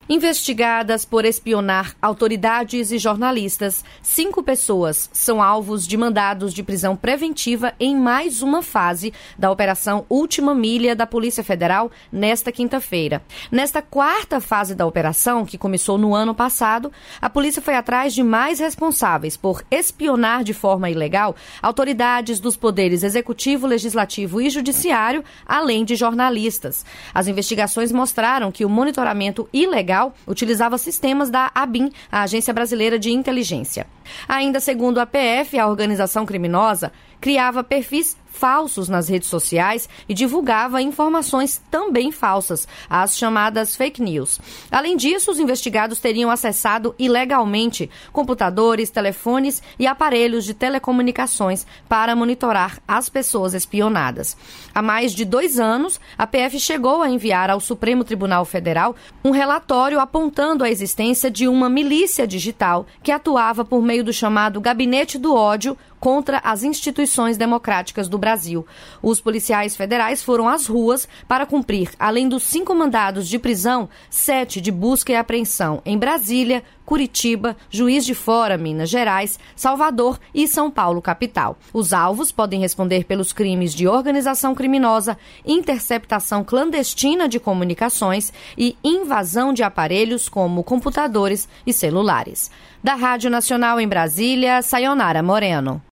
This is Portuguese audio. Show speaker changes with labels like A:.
A: Investigadas por espionar autoridades e jornalistas, 5 pessoas são alvos de mandados de prisão preventiva em mais uma fase da Operação Última Milha da Polícia Federal nesta quinta-feira. Nesta 4ª fase da operação, que começou no ano passado, a polícia foi atrás de mais responsáveis por espionar de forma ilegal autoridades dos poderes executivo, legislativo e judiciário, além de jornalistas. As investigações mostraram que o monitoramento ilegal utilizava sistemas da ABIN, a Agência Brasileira de Inteligência. Ainda segundo a PF, a organização criminosa criava perfis falsos nas redes sociais e divulgava informações também falsas, as chamadas fake news. Além disso, os investigados teriam acessado ilegalmente computadores, telefones e aparelhos de telecomunicações para monitorar as pessoas espionadas. Há mais de 2 anos, a PF chegou a enviar ao Supremo Tribunal Federal um relatório apontando a existência de uma milícia digital que atuava por meio do chamado Gabinete do Ódio contra as instituições democráticas do Brasil. Os policiais federais foram às ruas para cumprir, além dos 5 mandados de prisão, 7 de busca e apreensão em Brasília, Curitiba, Juiz de Fora, Minas Gerais, Salvador e São Paulo, capital. Os alvos podem responder pelos crimes de organização criminosa, interceptação clandestina de comunicações e invasão de aparelhos como computadores e celulares. Da Rádio Nacional em Brasília, Sayonara Moreno.